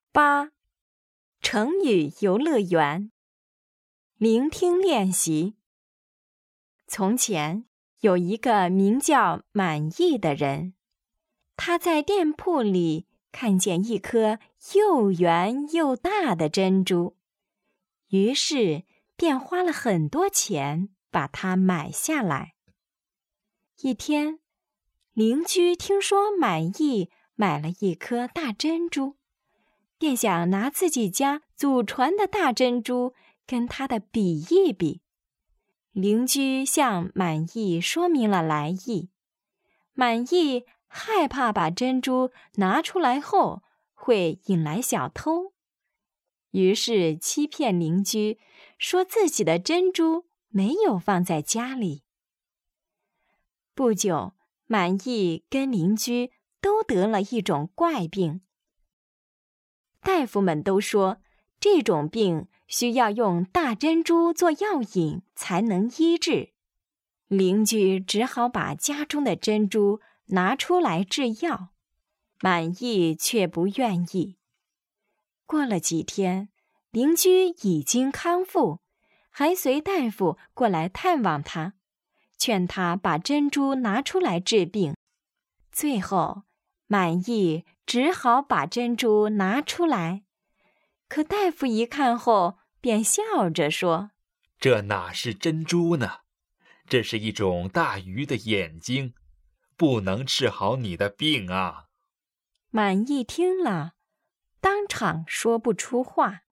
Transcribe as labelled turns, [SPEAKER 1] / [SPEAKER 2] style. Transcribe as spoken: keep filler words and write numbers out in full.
[SPEAKER 1] 八、成语游乐园。聆听练习。从前有一个名叫满意的人，他在店铺里看见一颗又圆又大的珍珠，于是便花了很多钱把它买下来。一天，邻居听说满意买了一颗大珍珠，便想拿自己家祖传的大珍珠跟它的比一比。邻居向满意说明了来意，满意害怕把珍珠拿出来后会引来小偷，于是欺骗邻居，说自己的珍珠没有放在家里。不久，满意跟邻居都得了一种怪病。大夫们都说，这种病需要用大珍珠做药引才能医治。邻居只好把家中的珍珠拿出来制药，满意却不愿意。过了几天，邻居已经康复，还随大夫过来探望他，劝他把珍珠拿出来治病。最后，满意只好把珍珠拿出来，可大夫一看后便笑着说：“
[SPEAKER 2] 这哪是珍珠呢？这是一种大鱼的眼睛，不能治好你的病啊。”
[SPEAKER 1] 满意听了，当场说不出话。